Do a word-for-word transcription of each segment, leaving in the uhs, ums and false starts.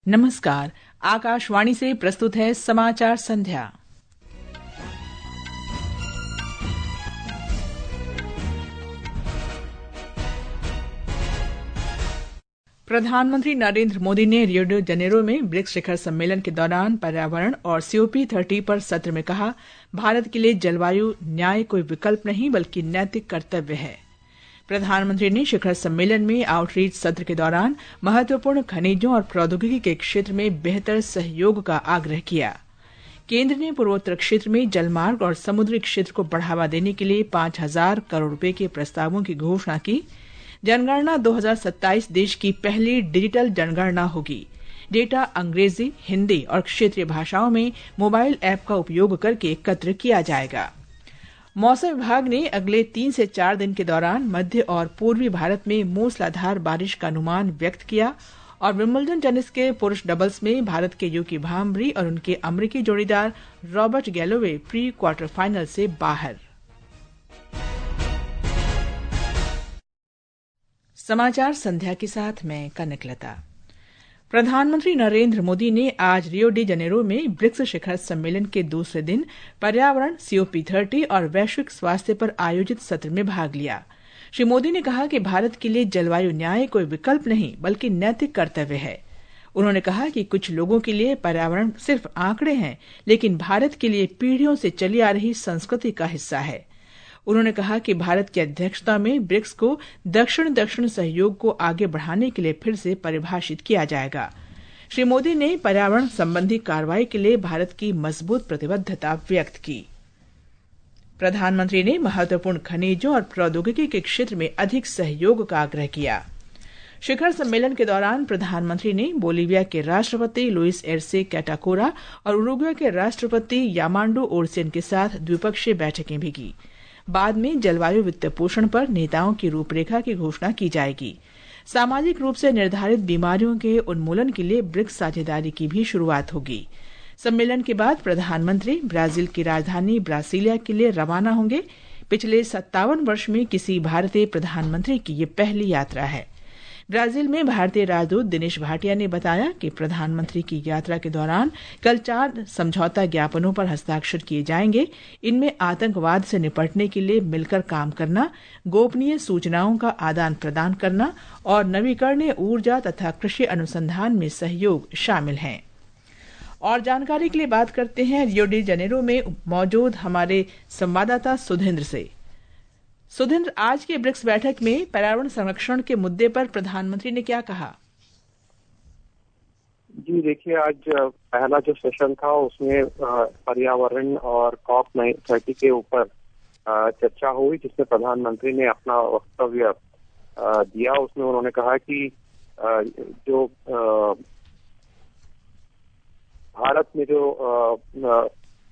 नमस्कार, आकाशवाणी से प्रस्तुत है समाचार संध्या। प्रधानमंत्री नरेंद्र मोदी ने रियो डी जेनेरो में ब्रिक्स शिखर सम्मेलन के दौरान पर्यावरण और सी ओ पी तीस पर सत्र में कहा, भारत के लिए जलवायु न्याय कोई विकल्प नहीं बल्कि नैतिक कर्तव्य है। प्रधानमंत्री ने शिखर सम्मेलन में आउटरीच सत्र के दौरान महत्वपूर्ण खनिजों और प्रौद्योगिकी के क्षेत्र में बेहतर सहयोग का आग्रह किया। केंद्र ने पूर्वोत्तर क्षेत्र में जलमार्ग और समुद्री क्षेत्र को बढ़ावा देने के लिए पांच हजार करोड़ रुपए के प्रस्तावों की घोषणा की। जनगणना दो हज़ार सत्ताईस देश की पहली डिजिटल जनगणना होगी। डेटा अंग्रेजी, हिंदी और क्षेत्रीय भाषाओं में मोबाइल ऐप का उपयोग करके एकत्र किया जाएगा। मौसम विभाग ने अगले तीन से चार दिन के दौरान मध्य और पूर्वी भारत में मूसलाधार बारिश का अनुमान व्यक्त किया और विंबलडन टेनिस के पुरुष डबल्स में भारत के यूकी भांबरी और उनके अमेरिकी जोड़ीदार Robert Galloway pre quarter final से बाहर। समाचार संध्या के साथ मैं कनकलता। प्रधानमंत्री नरेंद्र मोदी ने आज रियो डी जेनेरो में ब्रिक्स शिखर सम्मेलन के दूसरे दिन पर्यावरण, सी ओ पी तीस और वैश्विक स्वास्थ्य पर आयोजित सत्र में भाग लिया। श्री मोदी ने कहा कि भारत के लिए जलवायु न्याय कोई विकल्प नहीं बल्कि नैतिक कर्तव्य है। उन्होंने कहा कि कुछ लोगों के लिए पर्यावरण सिर्फ आंकड़े हैं, लेकिन भारत के लिए पीढ़ियों से चली आ रही संस्कृति का हिस्सा है। उन्होंने कहा कि भारत की अध्यक्षता में ब्रिक्स को दक्षिण दक्षिण सहयोग को आगे बढ़ाने के लिए फिर से परिभाषित किया जाएगा। श्री मोदी ने पर्यावरण संबंधी कार्रवाई के लिए भारत की मजबूत प्रतिबद्धता व्यक्त की। प्रधानमंत्री ने महत्वपूर्ण खनिजों और प्रौद्योगिकी के क्षेत्र में अधिक सहयोग का आग्रह किया। शिखर सम्मेलन के दौरान प्रधानमंत्री ने बोलीविया के राष्ट्रपति लुइस एर्से कैटाकोरा और उरुग्वे के राष्ट्रपति यामांडो ओरसियन के साथ द्विपक्षीय बैठकें भी की। बाद में जलवायु वित्त पोषण पर नेताओं की रूपरेखा की घोषणा की जाएगी। सामाजिक रूप से निर्धारित बीमारियों के उन्मूलन के लिए ब्रिक्स साझेदारी की भी शुरुआत होगी। सम्मेलन के बाद प्रधानमंत्री ब्राजील की राजधानी ब्रासिलिया के लिए रवाना होंगे। पिछले सत्तावन वर्ष में किसी भारतीय प्रधानमंत्री की ये पहली यात्रा है। ब्राजील में भारतीय राजदूत दिनेश भाटिया ने बताया कि प्रधानमंत्री की यात्रा के दौरान कल चार समझौता ज्ञापनों पर हस्ताक्षर किए जाएंगे। इनमें आतंकवाद से निपटने के लिए मिलकर काम करना, गोपनीय सूचनाओं का आदान प्रदान करना और नवीकरणीय ऊर्जा तथा कृषि अनुसंधान में सहयोग शामिल हैं। और जानकारी के लिए बात करते हैं रियो डी जेनेरो में मौजूद हमारे संवाददाता सुधेंद्र से। सुधेंद्र, आज की ब्रिक्स बैठक में पर्यावरण संरक्षण के मुद्दे पर प्रधानमंत्री ने क्या कहा? जी देखिए, आज पहला जो सेशन था उसमें पर्यावरण और कॉप तीस के ऊपर चर्चा हुई, जिसमें प्रधानमंत्री ने अपना वक्तव्य दिया। उसमें उन्होंने कहा कि जो भारत में जो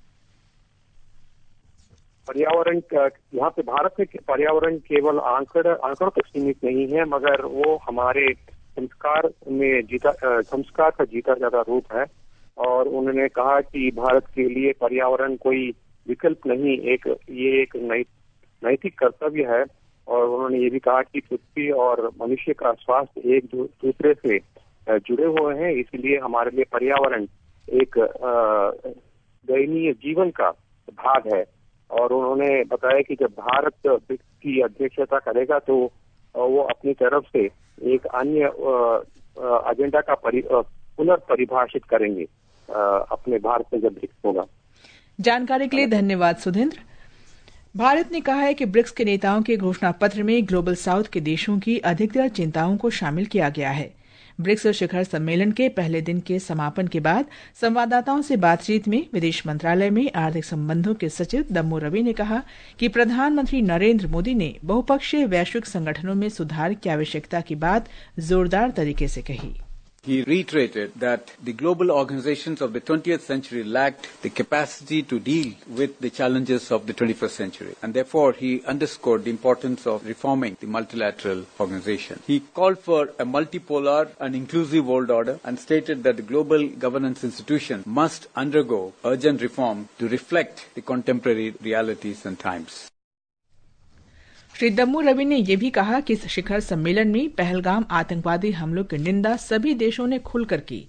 पर्यावरण, यहाँ पे भारत में पर्यावरण केवल आंकड़ आंकड़ों तक सीमित नहीं है, मगर वो हमारे संस्कार में जीता संस्कार का जीता जाता रूप है। और उन्होंने कहा कि भारत के लिए पर्यावरण कोई विकल्प नहीं, एक ये एक नैतिक कर्तव्य है। और उन्होंने ये भी कहा कि पृथ्वी और मनुष्य का स्वास्थ्य एक दूसरे से जुड़े हुए हैं, इसलिए हमारे लिए पर्यावरण एक दयनीय जीवन का भाग है। और उन्होंने बताया कि जब भारत ब्रिक्स की अध्यक्षता करेगा तो वो अपनी तरफ से एक अन्य एजेंडा का पुनर्परिभाषित करेंगे अपने भारत में जब ब्रिक्स होगा। जानकारी के लिए धन्यवाद सुधेंद्र। भारत ने कहा है कि ब्रिक्स के नेताओं के घोषणा पत्र में ग्लोबल साउथ के देशों की अधिकतर चिंताओं को शामिल किया गया है। ब्रिक्स शिखर सम्मेलन के पहले दिन के समापन के बाद संवाददाताओं से बातचीत में विदेश मंत्रालय में आर्थिक संबंधों के सचिव दम्मू रवि ने कहा कि प्रधानमंत्री नरेंद्र मोदी ने बहुपक्षीय वैश्विक संगठनों में सुधार की आवश्यकता की बात जोरदार तरीके से कही। He reiterated that the global organizations of the twentieth century lacked the capacity to deal with the challenges of the twenty-first century, and therefore he underscored the importance of reforming the multilateral organization. He called for a multipolar and inclusive world order and stated that the global governance institution must undergo urgent reform to reflect the contemporary realities and times. Shri Dammu Ravi ने यह भी कहा कि इस शिखर सम्मेलन में पहलगाम आतंकवादी हमलों की निंदा सभी देशों ने खुलकर की।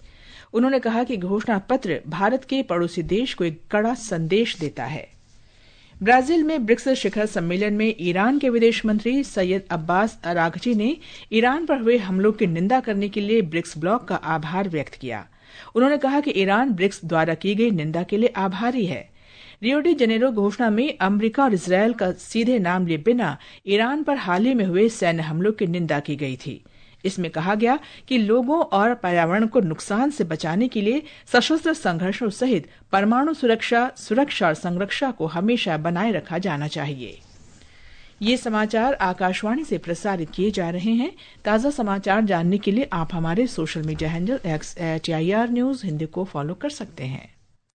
उन्होंने कहा कि घोषणा पत्र भारत के पड़ोसी देश को एक कड़ा संदेश देता है। ब्राजील में ब्रिक्स शिखर सम्मेलन में ईरान के विदेश मंत्री सैयद अब्बास अरागची ने ईरान पर हुए हमलों की निंदा करने के लिए ब्रिक्स ब्लॉक का आभार व्यक्त किया। उन्होंने कहा कि ईरान ब्रिक्स द्वारा की गई निंदा के लिए आभारी है। रियो डी जेनेरो घोषणा में अमेरिका और इजरायल का सीधे नाम लिए बिना ईरान पर हाल ही में हुए सैन्य हमलों की निंदा की गई थी। इसमें कहा गया कि लोगों और पर्यावरण को नुकसान से बचाने के लिए सशस्त्र संघर्षों सहित परमाणु सुरक्षा सुरक्षा और संरक्षा को हमेशा बनाए रखा जाना चाहिए। ये समाचार आकाशवाणी से प्रसारित किए जा रहे हैं। ताज़ा समाचार जानने के लिए आप हमारे social media handle X at I R news Hindi को फॉलो कर सकते हैं।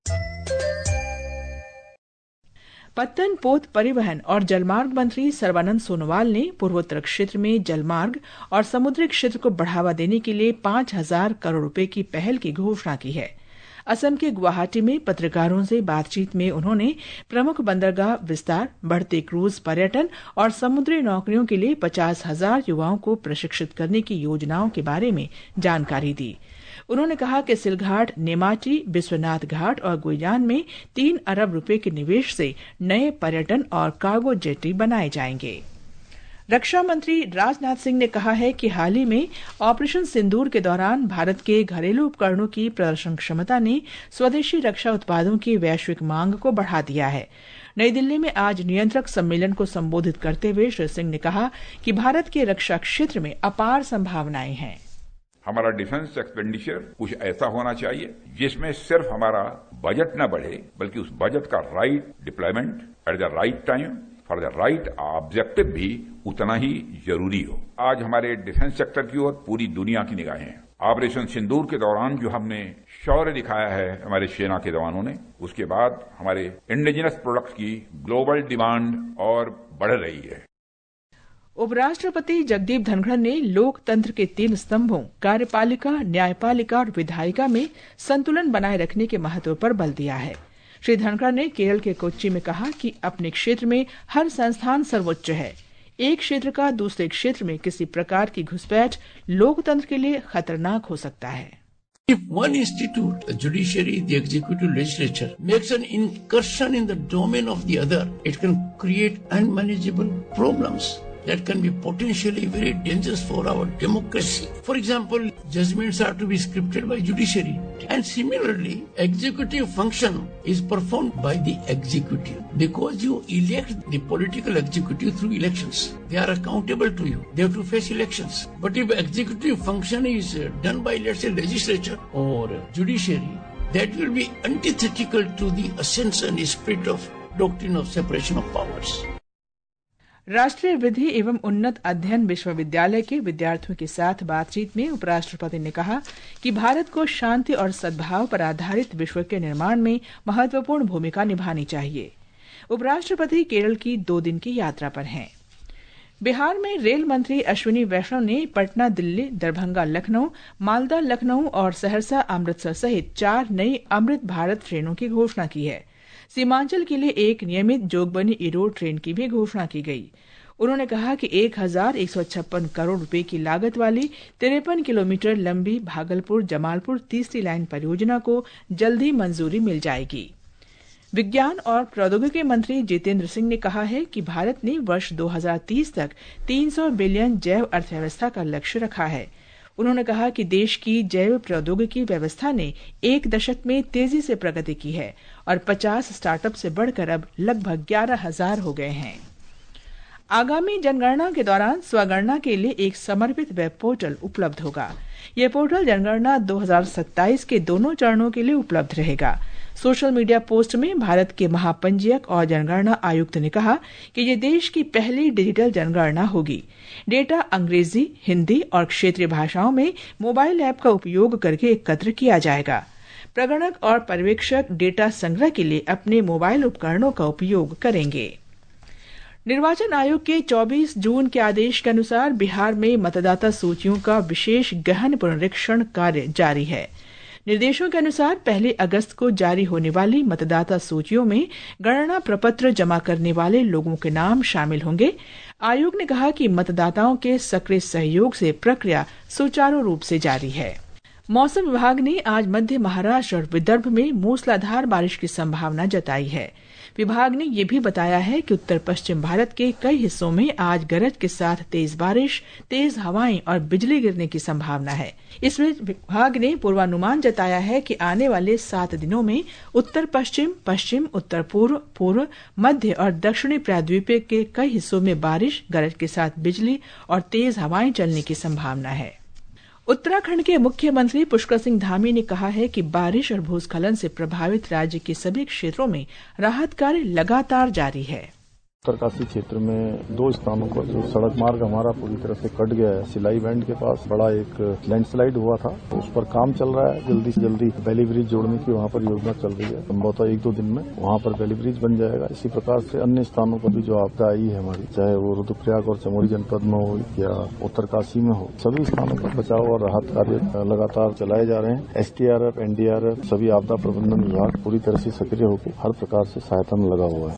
पत्तन, पोत, परिवहन और जलमार्ग मंत्री सर्बानंद सोनोवाल ने पूर्वोत्तर क्षेत्र में जलमार्ग और समुद्री क्षेत्र को बढ़ावा देने के लिए पांच हजार करोड़ रुपए की पहल की घोषणा की है। असम के गुवाहाटी में पत्रकारों से बातचीत में उन्होंने प्रमुख बंदरगाह विस्तार, बढ़ते क्रूज पर्यटन और समुद्री नौकरियों के लिए पचास हजार युवाओं को प्रशिक्षित करने की योजनाओं के बारे में जानकारी दी। उन्होंने कहा कि सिलघाट, नेमाची, विश्वनाथ घाट और गुइजान में तीन अरब रुपए के निवेश से नए पर्यटन और कार्गो जेटी बनाए जाएंगे। रक्षा मंत्री राजनाथ सिंह ने कहा है कि हाल ही में ऑपरेशन सिंदूर के दौरान भारत के घरेलू उपकरणों की प्रदर्शन क्षमता ने स्वदेशी रक्षा उत्पादों की वैश्विक मांग को बढ़ा दिया है। नई दिल्ली में आज नियंत्रक सम्मेलन को संबोधित करते हुए श्री सिंह ने कहा कि भारत के रक्षा क्षेत्र में अपार संभावनाएं हैं। हमारा डिफेंस एक्सपेंडिचर कुछ ऐसा होना चाहिए जिसमें सिर्फ हमारा बजट न बढ़े, बल्कि उस बजट का right deployment at the right time for the right objective भी उतना ही जरूरी हो। आज हमारे डिफेंस सेक्टर की ओर पूरी दुनिया की निगाहें हैं। ऑपरेशन सिंदूर के दौरान जो हमने शौर्य दिखाया है हमारे सेना के जवानों ने, उसके बाद हमारे इंडिजिनस प्रोडक्ट्स की ग्लोबल डिमांड और बढ़ रही है। उपराष्ट्रपति जगदीप धनखड़ ने लोकतंत्र के तीन स्तंभों कार्यपालिका, न्यायपालिका और विधायिका में संतुलन बनाए रखने के महत्व पर बल दिया है। श्री धनखड़ ने केरल के कोच्चि में कहा कि अपने क्षेत्र में हर संस्थान सर्वोच्च है। एक क्षेत्र का दूसरे क्षेत्र में किसी प्रकार की घुसपैठ लोकतंत्र के लिए खतरनाक हो सकता है। If one institute, the judiciary, the executive, legislature, makes an incursion in the domain of the other, it can create unmanageable problems that can be potentially very dangerous for our democracy. For example, judgments are to be scripted by judiciary. And similarly, executive function is performed by the executive. Because you elect the political executive through elections, they are accountable to you. They have to face elections. But if executive function is done by, let's say, legislature or judiciary, that will be antithetical to the essence and spirit of doctrine of separation of powers. राष्ट्रीय विधि एवं उन्नत अध्ययन विश्वविद्यालय के विद्यार्थियों के साथ बातचीत में उपराष्ट्रपति ने कहा कि भारत को शांति और सद्भाव पर आधारित विश्व के निर्माण में महत्वपूर्ण भूमिका निभानी चाहिए। उपराष्ट्रपति केरल की दो दिन की यात्रा पर हैं। बिहार में रेल मंत्री अश्विनी वैष्णव ने पटना दिल्ली, दरभंगा लखनऊ, मालदा लखनऊ और सहरसा अमृतसर सहित चार नई अमृत भारत ट्रेनों की घोषणा की है। सीमांचल के लिए एक नियमित जोगबनी इरोड ट्रेन की भी घोषणा की गई। उन्होंने कहा कि एक हजार एक सौ छप्पन करोड़ रुपए की लागत वाली तिरपन किलोमीटर लंबी भागलपुर जमालपुर तीसरी लाइन परियोजना को जल्द ही मंजूरी मिल जाएगी। विज्ञान और प्रौद्योगिकी मंत्री जितेंद्र सिंह ने कहा है कि भारत ने वर्ष दो हजार तीस तक तीन सौ बिलियन जैव अर्थव्यवस्था का लक्ष्य रखा है। उन्होंने कहा कि देश की जैव प्रौद्योगिकी व्यवस्था ने एक दशक में तेजी से प्रगति की है और पचास स्टार्टअप से बढ़कर अब लगभग ग्यारह हजार हो गए हैं। आगामी जनगणना के दौरान स्वगणना के लिए एक समर्पित वेब पोर्टल उपलब्ध होगा। यह पोर्टल जनगणना दो हजार सत्ताईस के दोनों चरणों के लिए उपलब्ध रहेगा। सोशल मीडिया पोस्ट में भारत के महापंजीयक और जनगणना आयुक्त ने कहा कि ये देश की पहली डिजिटल जनगणना होगी। डेटा अंग्रेजी, हिंदी और क्षेत्रीय भाषाओं में मोबाइल ऐप का उपयोग करके एकत्र किया जाएगा। प्रगणक और पर्यवेक्षक डेटा संग्रह के लिए अपने मोबाइल उपकरणों का उपयोग करेंगे। निर्वाचन आयोग के चौबीस जून के आदेश के अनुसार बिहार में मतदाता सूचियों का विशेष गहन पुनरीक्षण कार्य जारी है। निर्देशों के अनुसार पहली अगस्त को जारी होने वाली मतदाता सूचियों में गणना प्रपत्र जमा करने वाले लोगों के नाम शामिल होंगे। आयोग ने कहा कि मतदाताओं के सक्रिय सहयोग से प्रक्रिया सुचारू रूप से जारी है। मौसम विभाग ने आज मध्य महाराष्ट्र और विदर्भ में मूसलाधार बारिश की संभावना जताई है। विभाग ने यह भी बताया है कि उत्तर पश्चिम भारत के कई हिस्सों में आज गरज के साथ तेज बारिश, तेज हवाएं और बिजली गिरने की संभावना है। इस बीच विभाग ने पूर्वानुमान जताया है कि आने वाले सात दिनों में उत्तर पश्चिम, पश्चिम, उत्तर पूर्व, पूर्व, मध्य और दक्षिणी प्रायद्वीपीय के कई हिस्सों में बारिश, गरज के साथ बिजली और तेज हवाएं चलने की संभावना है। उत्तराखंड के मुख्यमंत्री पुष्कर सिंह धामी ने कहा है कि बारिश और भूस्खलन से प्रभावित राज्य के सभी क्षेत्रों में राहत कार्य लगातार जारी है। उत्तरकाशी क्षेत्र में दो स्थानों पर जो सड़क मार्ग हमारा पूरी तरह से कट गया है। सिलाई बैंड के पास बड़ा एक लैंडस्लाइड हुआ था, उस पर काम चल रहा है। जल्दी से जल्दी बैली ब्रिज जोड़ने की वहां पर योजना चल रही है। संभवतः एक दो दिन में वहां पर बैली ब्रिज बन जाएगा। इसी प्रकार से अन्य स्थानों पर भी जो आपदा आई है हमारी, चाहे वो रुद्रप्रयाग और चमोली जनपद में हो या उत्तरकाशी में हो, सभी स्थानों पर बचाव और राहत कार्य लगातार चलाए जा रहे हैं। एसडीआरएफ, एनडीआरएफ, सभी आपदा प्रबंधन विभाग पूरी तरह से सक्रिय होकर हर प्रकार से सहायता में लगा हुआ है।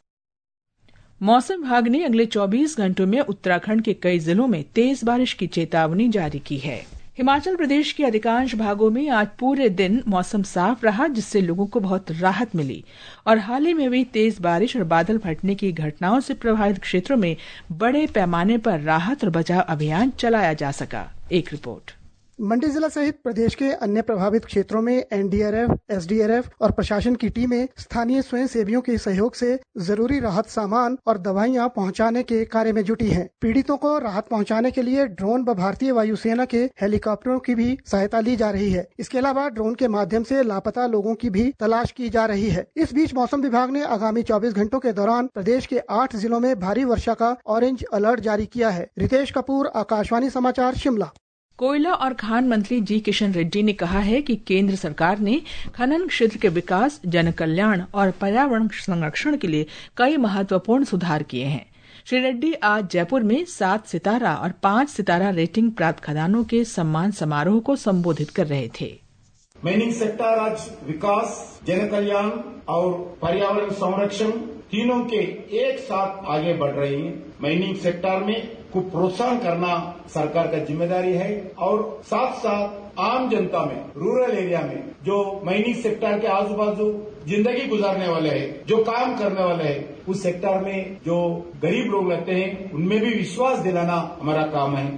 मौसम विभाग ने अगले चौबीस घंटों में उत्तराखंड के कई जिलों में तेज बारिश की चेतावनी जारी की है। हिमाचल प्रदेश के अधिकांश भागों में आज पूरे दिन मौसम साफ रहा, जिससे लोगों को बहुत राहत मिली और हाल ही में भी तेज बारिश और बादल फटने की घटनाओं से प्रभावित क्षेत्रों में बड़े पैमाने पर राहत और बचाव अभियान चलाया जा सका। एक रिपोर्ट। मंडी जिला सहित प्रदेश के अन्य प्रभावित क्षेत्रों में एनडीआरएफ, एसडीआरएफ और प्रशासन की टीमें स्थानीय स्वयं सेवियों के सहयोग से जरूरी राहत सामान और दवाइयां पहुंचाने के कार्य में जुटी हैं। पीड़ितों को राहत पहुंचाने के लिए ड्रोन व भारतीय वायुसेना के हेलीकॉप्टरों की भी सहायता ली जा रही है। इसके अलावा ड्रोन के माध्यम से लापता लोगों की भी तलाश की जा रही है। इस बीच मौसम विभाग ने आगामी चौबीस घंटों के दौरान प्रदेश के आठ जिलों में भारी वर्षा का ऑरेंज अलर्ट जारी किया है। रितेश कपूर, आकाशवाणी समाचार, शिमला। कोयला और खान मंत्री जी किशन रेड्डी ने कहा है कि केंद्र सरकार ने खनन क्षेत्र के विकास, जन कल्याण और पर्यावरण संरक्षण के लिए कई महत्वपूर्ण सुधार किए हैं। श्री रेड्डी आज जयपुर में सात सितारा और पांच सितारा रेटिंग प्राप्त खदानों के सम्मान समारोह को संबोधित कर रहे थे। माइनिंग सेक्टर आज विकास, जन कल्याण और पर्यावरण संरक्षण तीनों के एक साथ आगे बढ़ रही है। माइनिंग सेक्टर में को प्रोत्साहन करना सरकार का जिम्मेदारी है और साथ साथ आम जनता में, रूरल एरिया में जो माइनिंग सेक्टर के आजू बाजू जिंदगी गुजारने वाले हैं, जो काम करने वाले हैं, उस सेक्टर में जो गरीब लोग रहते हैं उनमें भी विश्वास दिलाना हमारा काम है।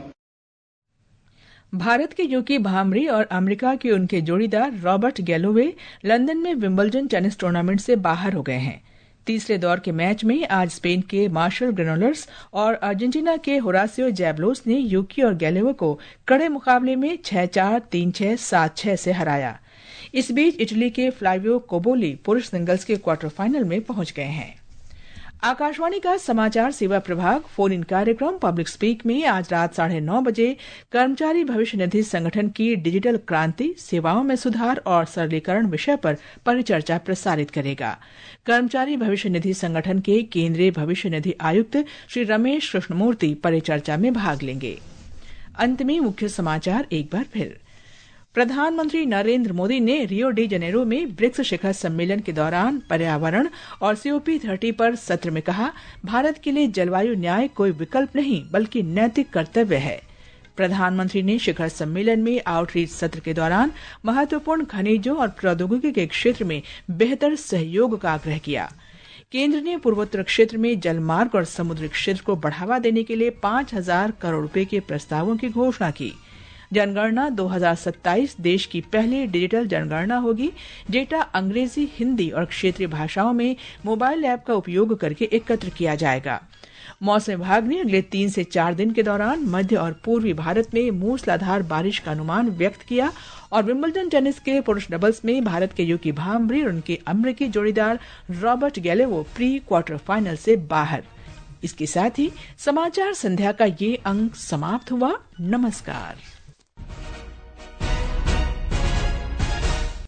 भारत के यूकी भामरी और अमेरिका के उनके जोड़ीदार रॉबर्ट गैलोवे लंदन में विंबलडन टेनिस टूर्नामेंट से बाहर हो गए हैं। तीसरे दौर के मैच में आज स्पेन के मार्शल ग्रेनोलर्स और अर्जेंटीना के होरासियो जैबलोस ने यूकी और गैलोवे को कड़े मुकाबले में छह चार, तीन छह, सात छह से हराया। इस बीच इटली के फ्लावियो कोबोली पुरुष सिंगल्स के क्वार्टर फाइनल में पहुंच गए हैं। आकाशवाणी का समाचार सेवा प्रभाग फोन इन कार्यक्रम पब्लिक स्पीक में आज रात साढ़े नौ बजे कर्मचारी भविष्य निधि संगठन की डिजिटल क्रांति, सेवाओं में सुधार और सरलीकरण विषय पर परिचर्चा प्रसारित करेगा। कर्मचारी भविष्य निधि संगठन के केंद्रीय भविष्य निधि आयुक्त श्री रमेश कृष्णमूर्ति परिचर्चा में भाग लेंगे। अंत में मुख्य समाचार एक बार फिर। प्रधानमंत्री नरेंद्र मोदी ने रियो डी जनेरो में ब्रिक्स शिखर सम्मेलन के दौरान पर्यावरण और सीओपी तीस पर सत्र में कहा, भारत के लिए जलवायु न्याय कोई विकल्प नहीं बल्कि नैतिक कर्तव्य है। प्रधानमंत्री ने शिखर सम्मेलन में आउटरीच सत्र के दौरान महत्वपूर्ण खनिजों और प्रौद्योगिकी के क्षेत्र में बेहतर सहयोग का आग्रह किया। केंद्र ने पूर्वोत्तर क्षेत्र में जलमार्ग और समुद्री क्षेत्र को बढ़ावा देने के लिए पांच हजार करोड़ रुपए के प्रस्तावों की घोषणा की। जनगणना दो हज़ार सत्ताईस देश की पहली डिजिटल जनगणना होगी। डेटा अंग्रेजी, हिंदी और क्षेत्रीय भाषाओं में मोबाइल ऐप का उपयोग करके एकत्र किया जाएगा। मौसम विभाग ने अगले तीन से चार दिन के दौरान मध्य और पूर्वी भारत में मूसलाधार बारिश का अनुमान व्यक्त किया और विंबलडन टेनिस के पुरुष डबल्स में भारत के यूकी भामरी और उनके अमेरिकी जोड़ीदार Robert Galloway pre quarter final से बाहर। इसके साथ ही समाचार संध्या का ये अंक समाप्त हुआ। नमस्कार।